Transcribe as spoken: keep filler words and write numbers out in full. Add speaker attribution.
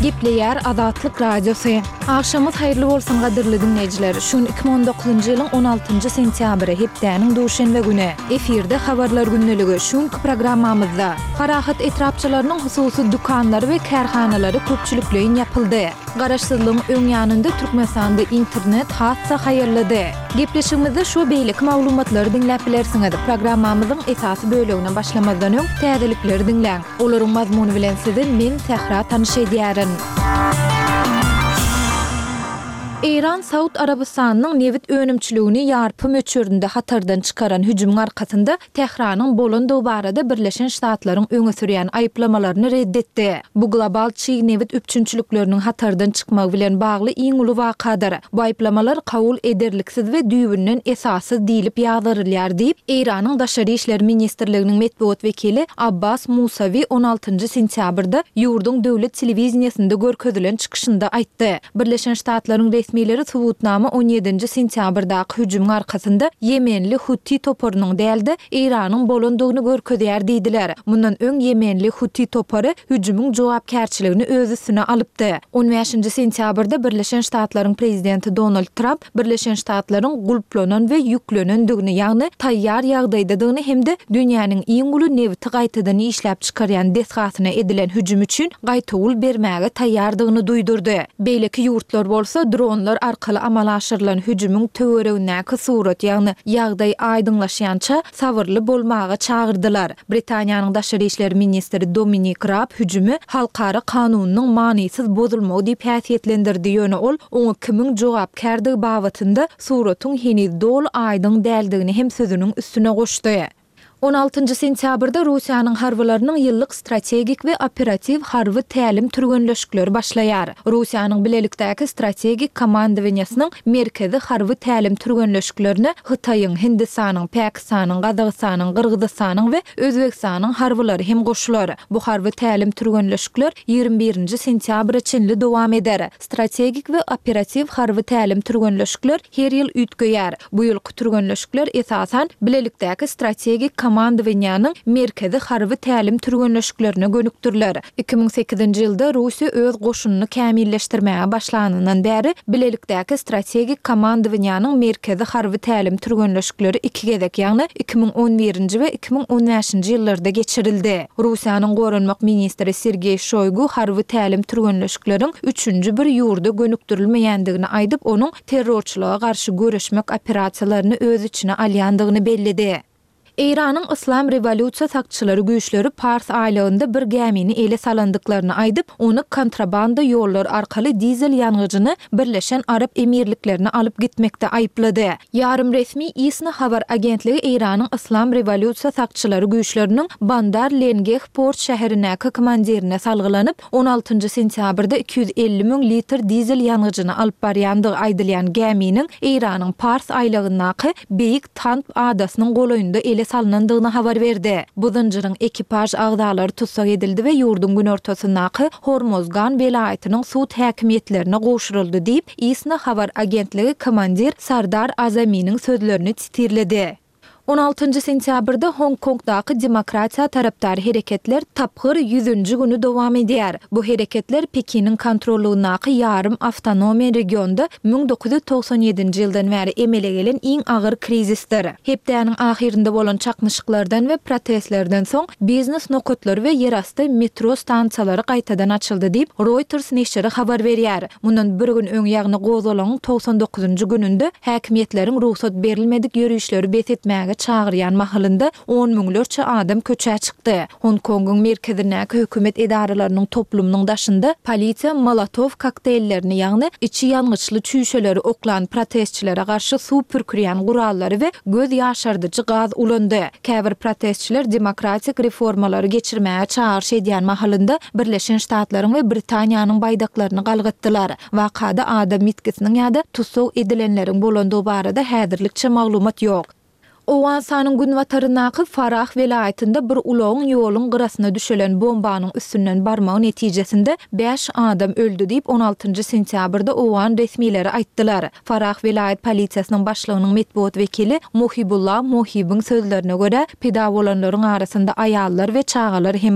Speaker 1: Gepleyer Azatlyk Radiosu. Akşamyz hayrly bolsun gadyrly dinleýijiler. Şun iki bin on dokuzunçy ýylyň on altynjy sentýabry hepdäniň duşanbe güni. Eferde habarlar günneligi şun programmamyzda Farahat etrapçylarynyň hususy dukanlary we kärhanalary köpçülikleýin ýapyldy. Garaşsyzlygyň öň ýanynda Türkmenistanda internet hatsa haýyrlady. Gepleşigimizde şu beýlik maglumatlary dinläp bilersiňiz. Programmamyzyň esasy bölегine başlamazdan öň täzelikleri dinläň. Olaryň mazmuny bilen sizi men Sehra tanış edýärin. İran Saud Arabistanynyň newit önümçiligini ýarpy möçüründe hatardan çykaran hüjümüň arkasynda Tehranyň Bolan barada Birleşen Ştatlaryň öňe sürýän aýyplamalaryny reddetdi. Bu global çyg newit üpçünçülükleriniň hatardan çykmagy bilen bagly iň uly wakadyr. Bu aýyplamalar kabul ederliksiz we düýbünden esasy diýilip ýazarylýar diýip Iranyň Daşary işler ministrliginiň medeniýet wekili Abbas Musavi on altynjy sentýabrda ýurdun döwlet telewizionyasynda görkezülen çykyşynda aýtdy. Birleşen Ştatlaryň resmileri subutnama on ýedinji sentýabrdaky hüjümüň arkasynda Yemenli Huti toporunyň däldi Iranyň bolandygyny görkezýär diýdiler. Mundan öň Yemenli Huti topory hüjümüň jogapkärçiligini öz üstüne alypdy. on beşinji sentýabrda Birleşen Ştatlaryň prezidenti Donald Trump Birleşen Ştatlaryň gulplanan we ýüklenendigini, ýagny taýýar ýagdaýdadygyny hemde dünýäniň iň uly newti gaýtadan işläp çykarýan desgatyna edilen hüjüm üçin gaýtawul bermäge taýýardygyny duýdurdy. Beýleki ýurtlar bolsa dron Onlar arkaly amal aşyrylan hüjümüň töweregindäki surat, ýagny ýagdaý aýdyňlaşýança sabyrly bolmagy çagyrdylar. Britaniýanyň Daşary işler ministri Dominic Raab hüjümi halkara kanunyň manysyz bozulmagy diýip häsiýetlendirdi. Ýöne ol oňa kimiň jogapkärdigi babatynda suratyň heniz dol aýdyň däldigini hem sözüniň üstüne goşdy. on altynjy sentýabrda Russiýanyň harbylarynyň ýyllyk strategik we operativ harby tälim türgenleşikleri başlaýar. Russiýanyň bilelikdäki strategik komandowaniýasynyň merkezi harby tälim türgenleşiklerini Hytaýyň, Hindistanyň, Pakistanyň, Gazagystanyň, Kyrgyzstanyň we Özbekistanyň harbylary hem goşular. Bu harby tälim türgenleşikler ýygrimi birinji sentýabra çenli dowam eder. Strategik we operativ harby tälim türgenleşikler her ýyl ütgeýär. Bu ýylky türgenleşikler esasan bilelikdäki strategik komandowaniýanyň merkezi harby tälim türgenleşiklerine gönükdirler. iki bin sekizinji ýylda Russiýa öz goşunyny kämilleşdirmäge başlanandan bäri bilelikdäki strategik komandowaniýanyň merkezi harby tälim türgenleşikleri iki gezek, ýagny iki bin on birinji we iki bin on beşinji ýyllarda geçirildi. Russiýanyň goranmak ministri Sergey Shoygu harby tälim türgenleşikleriniň üçünji bir ýurda gönükdirilmeýändigini aýdyp, onuň terrorçylyga garşy göreşmek operasiýalaryny öz içine alýandygyny bellidi. İranyň Islam Rewolýusiýa sakçylary güýçleri Pars aýlygynda bir gemini ele salandyklaryny aýdyp, onu kontrabanda ýollar arkaly dizel ýangyjyny Birleşen Arap Emirliklerine alyp gitmekde aýplady. Ýarym resmi İSNA habar agentligi İranyň Islam Rewolýusiýa sakçylary güýçleriniň Bandar Lengeh port şäherindäki komandirine salgylanyp, on altynjy sentýabrda iki yüz elli miň litr dizel ýangyjyny alyp barýandygy aýdylýan geminiň İranyň Pars aýlygyndaky Beýik Tanp adasynyň golaýynda ele salınandygyny habar berdi. Bu zynjyryň ekipaj agdalary tutsak edildi we ýurdun gün ortasyndaky Hormozgan welaýatynyň sud häkimiýetlerine goşuruldy diýip İSNA habar agentligi komandir Sardar Azamynyň sözlerini titirledi. on altynjy sentýabrda Hong Kongdaky demokratiýa tarapdary hereketler tapgyr yüzünji güni dowam edýär. Bu hereketler Pekiniň kontrolundaky ýarym awtonomiýa regionda bin dokuz yüz toksan ýedinji ýyldan bäri emele gelen iň agyr krizisdir. Hepdäniň ahirinde bolan çakmyşyklardan we protestlerden soň biznes nokatlary we ýerasty metro stansiýalary gaýtadan açyldy diýip Reuters neşri habar berýär. Mundan bir gün öň ýagny gozalanyň toksan dokuzunjy gününde häkimiýetleriň ruhsat berilmedik ýürüýüşleri betetmäge çağıryan mahallynda on miňlerçe adam köçe çykdy. Hong Kongyň merkezindäki hökümet edaralarynyň toplumynyň daşynda polisiýa Molotov kokteýllerini, ýagny içi ýangyçly çüýşeleri oklan protestçilere garşy suw pürkürýän gurallary we göz ýaşardyjy gaz ulandy. Käbir protestçiler demokratik reformalary geçirmäge çağırş edýän mahallynda Birleşen Ştatlaryň we Britaniýanyň baýdaklaryny galgatdylar. Wakada adam mitkisiniň ýa-da tutsak edilenleriň bolandygy barada häzirlikçe maglumat ýok. Owansanyň gün wataryndaky Farah welaýatynda bir ulagyň ýoluň gyrasyna düşelen bombanyň üstünden barmagy netijesinde beş adam öldü diýip on altynjy sentýabrda Owan resmileri aýtdylar. Farah welaýat polisiýasynyň başlygynyň medeniýet wekili Muhibullah Muhibiň sözlerine görä, peda bolanlaryň arasynda aýallar we çagalar hem